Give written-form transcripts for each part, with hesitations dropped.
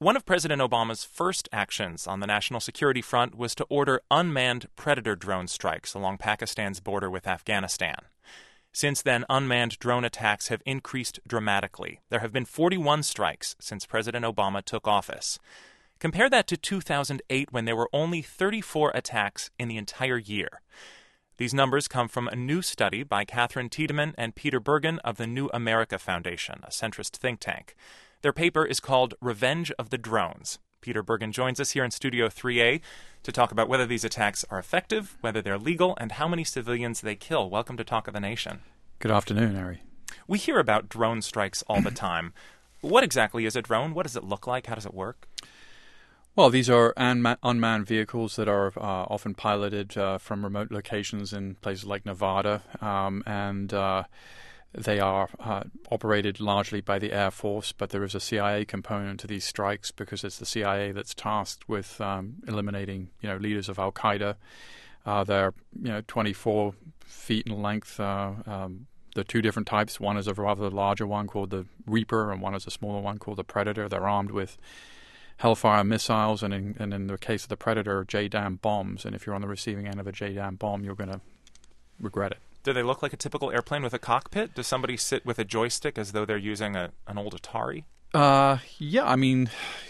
One of President Obama's first actions on the national security front was to order unmanned Predator drone strikes along Pakistan's border with Afghanistan. Since then, unmanned drone attacks have increased dramatically. There have been 41 strikes since President Obama took office. Compare that to 2008, when there were only 34 attacks in the entire year. These numbers come from a new study by Catherine Tiedemann and Peter Bergen of the New America Foundation, a centrist think tank. Their paper is called Revenge of the Drones. Peter Bergen joins us here in Studio 3A to talk about whether these attacks are effective, whether they're legal, and how many civilians they kill. Welcome to Talk of the Nation. Good afternoon, Harry. We hear about drone strikes all the time. What exactly is a drone? What does it look like? How does it work? Well, these are unmanned vehicles that are often piloted from remote locations in places like Nevada, and they are operated largely by the Air Force, but there is a CIA component to these strikes because it's the CIA that's tasked with eliminating, leaders of Al Qaeda. They're, 24 feet in length. The two different types. One is a rather larger one called the Reaper, and one is a smaller one called the Predator. They're armed with Hellfire missiles, and in the case of the Predator, JDAM bombs. And if you're on the receiving end of a JDAM bomb, you're going to regret it. Do they look like a typical airplane with a cockpit? Does somebody sit with a joystick as though they're using an old Atari? Yeah. I mean,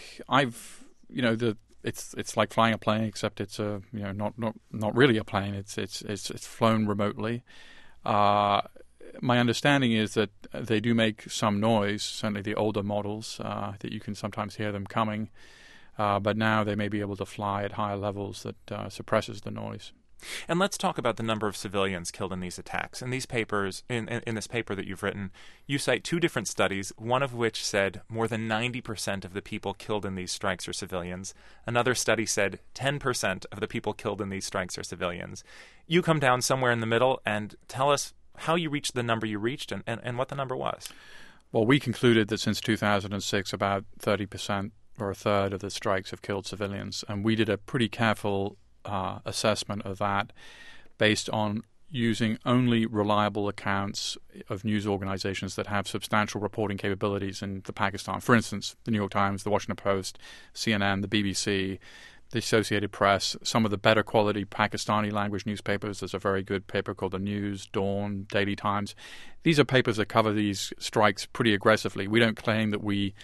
it's like flying a plane, except it's not really a plane. It's flown remotely. My understanding is that they do make some noise. Certainly, the older models that you can sometimes hear them coming, but now they may be able to fly at higher levels that suppresses the noise. And let's talk about the number of civilians killed in these attacks. In these papers, in this paper that you've written, you cite two different studies, one of which said more than 90% of the people killed in these strikes are civilians. Another study said 10% of the people killed in these strikes are civilians. You come down somewhere in the middle and tell us how you reached the number you reached and what the number was. Well, we concluded that since 2006, about 30% or a third of the strikes have killed civilians, and we did a pretty careful assessment of that based on using only reliable accounts of news organizations that have substantial reporting capabilities in Pakistan. For instance, the New York Times, the Washington Post, CNN, the BBC, the Associated Press, some of the better quality Pakistani language newspapers. There's a very good paper called The News, Dawn, Daily Times. These are papers that cover these strikes pretty aggressively. We don't claim that we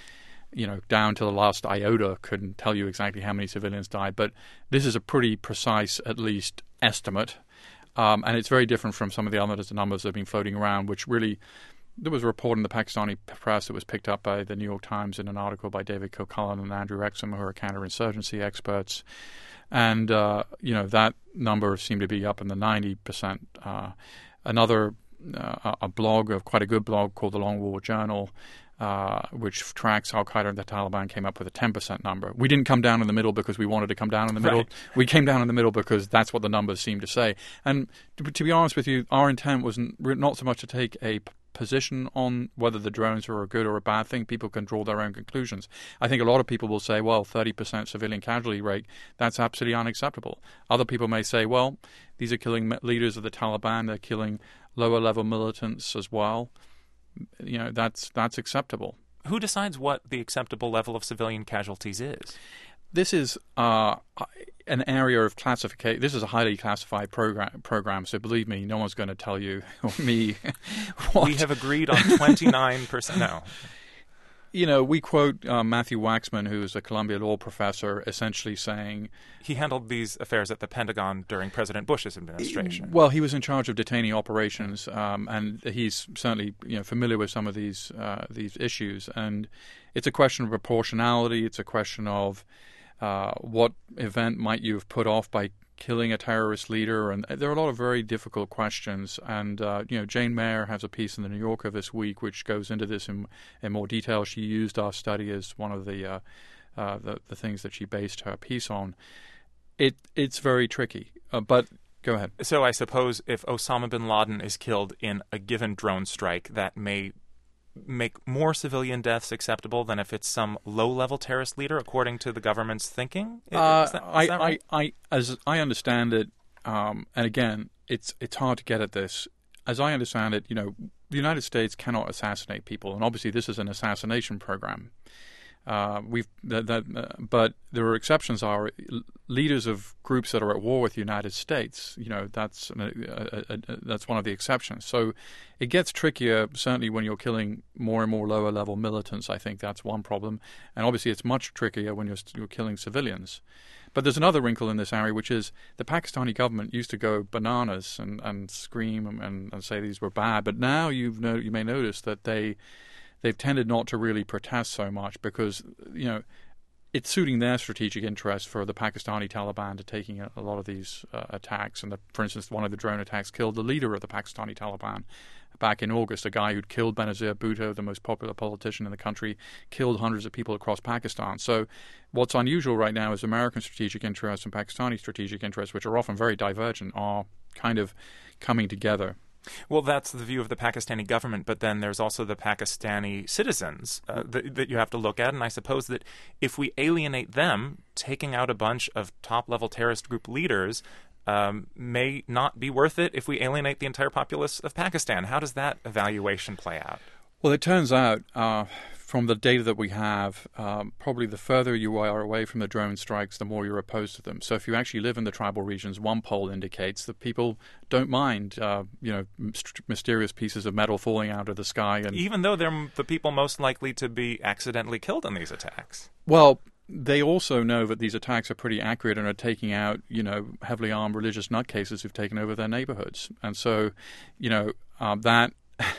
down to the last iota couldn't tell you exactly how many civilians died, but this is a pretty precise, at least, estimate. And it's very different from some of the other numbers that have been floating around, which really, there was a report in the Pakistani press that was picked up by the New York Times in an article by David Kilcullen and Andrew Exum, who are counterinsurgency experts. And, that number seemed to be up in the 90%. Another, a blog, quite a good blog called The Long War Journal, which tracks Al Qaeda and the Taliban, came up with a 10% number. We didn't come down in the middle because we wanted to come down in the middle. Right. We came down in the middle because that's what the numbers seem to say. And to be honest with you, our intent was not so much to take a position on whether the drones are a good or a bad thing. People can draw their own conclusions. I think a lot of people will say, well, 30% civilian casualty rate, that's absolutely unacceptable. Other people may say, well, these are killing leaders of the Taliban, they're killing lower level militants as well. That's acceptable. Who decides what the acceptable level of civilian casualties is? This is an area of classification. This is a highly classified program, so believe me, no one's going to tell you or me what. We have agreed on 29%. No. We quote Matthew Waxman, who is a Columbia law professor, essentially saying... He handled these affairs at the Pentagon during President Bush's administration. Well, he was in charge of detainee operations, and he's certainly familiar with some of these issues. And it's a question of proportionality. It's a question of what event might you have put off by killing a terrorist leader, and there are a lot of very difficult questions. And Jane Mayer has a piece in the New Yorker this week which goes into this in more detail. She used our study as one of the things that she based her piece on. It's very tricky, but go ahead. So I suppose if Osama bin Laden is killed in a given drone strike, that may make more civilian deaths acceptable than if it's some low-level terrorist leader, according to the government's thinking? Is that right? As I understand it, and again, it's hard to get at this. As I understand it, the United States cannot assassinate people, and obviously this is an assassination program. But there are exceptions. Are leaders of groups that are at war with the United States. That's one of the exceptions. So it gets trickier. Certainly, when you're killing more and more lower level militants, I think that's one problem. And obviously, it's much trickier when you're killing civilians. But there's another wrinkle in this area, which is the Pakistani government used to go bananas and scream and say these were bad. But now you may notice that they've tended not to really protest so much because, it's suiting their strategic interest for the Pakistani Taliban to taking a lot of these attacks. And for instance, one of the drone attacks killed the leader of the Pakistani Taliban back in August, a guy who'd killed Benazir Bhutto, the most popular politician in the country, killed hundreds of people across Pakistan. So what's unusual right now is American strategic interests and Pakistani strategic interests, which are often very divergent, are kind of coming together. Well, that's the view of the Pakistani government, but then there's also the Pakistani citizens that you have to look at, and I suppose that if we alienate them, taking out a bunch of top-level terrorist group leaders may not be worth it if we alienate the entire populace of Pakistan. How does that evaluation play out? Well, it turns out from the data that we have, probably the further you are away from the drone strikes, the more you're opposed to them. So if you actually live in the tribal regions, one poll indicates that people don't mind, mysterious pieces of metal falling out of the sky. And even though they're the people most likely to be accidentally killed in these attacks. Well, they also know that these attacks are pretty accurate and are taking out, heavily armed religious nutcases who've taken over their neighborhoods. And so, that...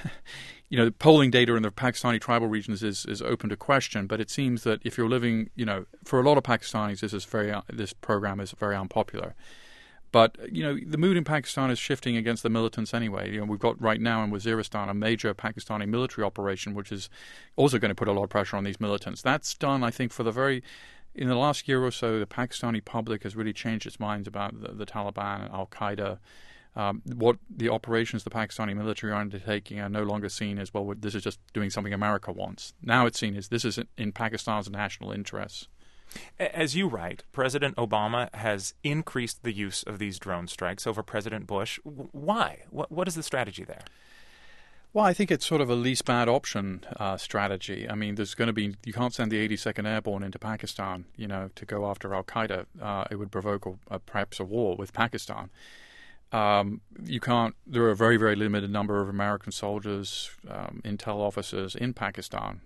the polling data in the Pakistani tribal regions is open to question, but it seems that if you're living, for a lot of Pakistanis, this program is very unpopular. But, the mood in Pakistan is shifting against the militants anyway. We've got right now in Waziristan a major Pakistani military operation, which is also going to put a lot of pressure on these militants. That's done, I think, in the last year or so, the Pakistani public has really changed its minds about the Taliban and Al-Qaeda. What the operations the Pakistani military are undertaking are no longer seen as, well, this is just doing something America wants. Now it's seen as this is in Pakistan's national interests. As you write, President Obama has increased the use of these drone strikes over President Bush. Why? What is the strategy there? Well, I think it's sort of a least bad option strategy. I mean, you can't send the 82nd Airborne into Pakistan, to go after Al-Qaeda. It would provoke perhaps a war with Pakistan. There are a very, very limited number of American soldiers, intel officers in Pakistan,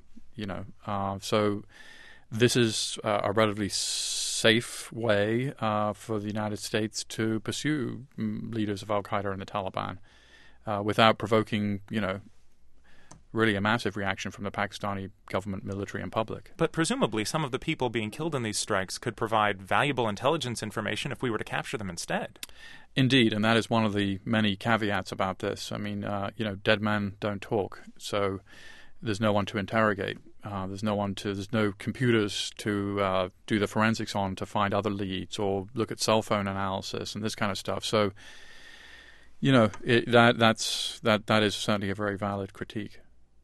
so this is a relatively safe way for the United States to pursue leaders of Al-Qaeda and the Taliban without provoking, really a massive reaction from the Pakistani government, military, and public. But presumably some of the people being killed in these strikes could provide valuable intelligence information if we were to capture them instead. Indeed, and that is one of the many caveats about this. I mean, dead men don't talk, so there's no one to interrogate. There's no computers to do the forensics on to find other leads or look at cell phone analysis and this kind of stuff. So, that is certainly a very valid critique.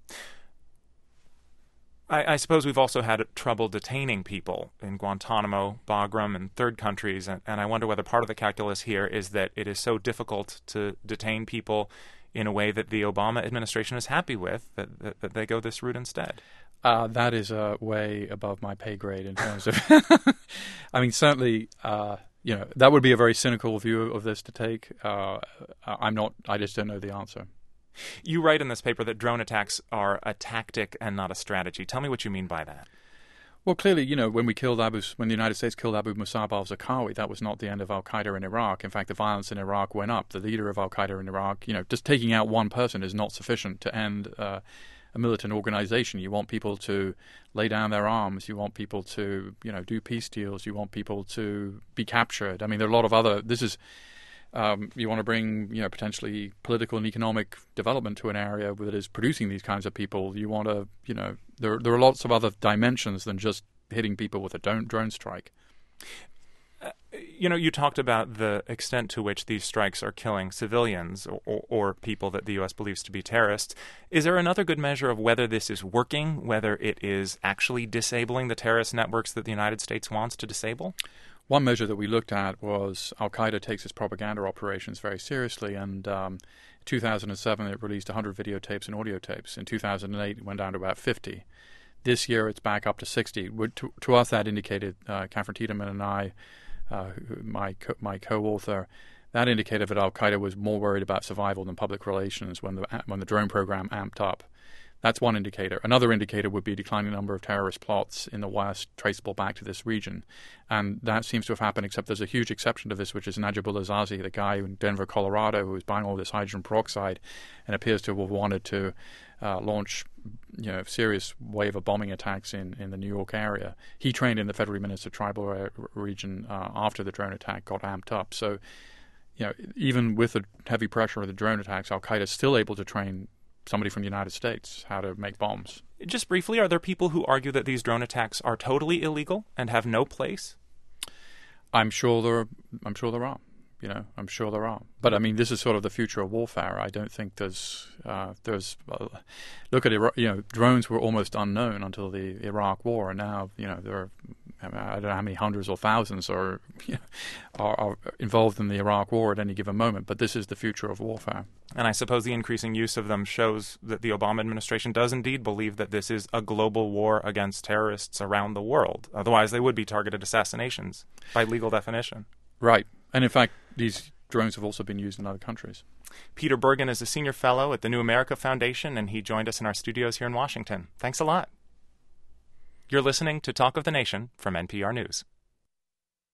I suppose we've also had trouble detaining people in Guantanamo, Bagram, and third countries, and I wonder whether part of the calculus here is that it is so difficult to detain people in a way that the Obama administration is happy with, that they go this route instead. That is way above my pay grade in terms of... I mean, certainly, that would be a very cynical view of this to take. I just don't know the answer. You write in this paper that drone attacks are a tactic and not a strategy. Tell me what you mean by that. Well, clearly, when the United States killed Abu Musab al-Zarqawi, that was not the end of al-Qaeda in Iraq. In fact, the violence in Iraq went up. The leader of al-Qaeda in Iraq, just taking out one person is not sufficient to end a militant organization. You want people to lay down their arms. You want people to, do peace deals. You want people to be captured. I mean, there are a lot of other... you want to bring, potentially political and economic development to an area that is producing these kinds of people. You want to, there are lots of other dimensions than just hitting people with a drone strike. You talked about the extent to which these strikes are killing civilians or people that the U.S. believes to be terrorists. Is there another good measure of whether this is working, whether it is actually disabling the terrorist networks that the United States wants to disable? One measure that we looked at was Al-Qaeda takes its propaganda operations very seriously, and in 2007 it released 100 videotapes and audio tapes. In 2008 it went down to about 50. This year, it's back up to 60. To us, that indicated, Catherine Tiedemann and I, my co-author, that indicated that Al-Qaeda was more worried about survival than public relations when the drone program amped up. That's one indicator. Another indicator would be a declining number of terrorist plots in the West traceable back to this region. And that seems to have happened, except there's a huge exception to this, which is Najibullah Zazi, the guy in Denver, Colorado, who was buying all this hydrogen peroxide and appears to have wanted to launch serious wave of bombing attacks in the New York area. He trained in the federally administered tribal region after the drone attack got amped up. So, even with the heavy pressure of the drone attacks, Al-Qaeda is still able to train somebody from the United States how to make bombs. Just briefly, are there people who argue that these drone attacks are totally illegal and have no place? I'm sure there are. I'm sure there are. But I mean, this is sort of the future of warfare. I don't think there's. Look at Iraq. Drones were almost unknown until the Iraq War, and now there are. I don't know how many hundreds or thousands are involved in the Iraq War at any given moment, but this is the future of warfare. And I suppose the increasing use of them shows that the Obama administration does indeed believe that this is a global war against terrorists around the world. Otherwise, they would be targeted assassinations by legal definition. Right. And in fact, these drones have also been used in other countries. Peter Bergen is a senior fellow at the New America Foundation, and he joined us in our studios here in Washington. Thanks a lot. You're listening to Talk of the Nation from NPR News.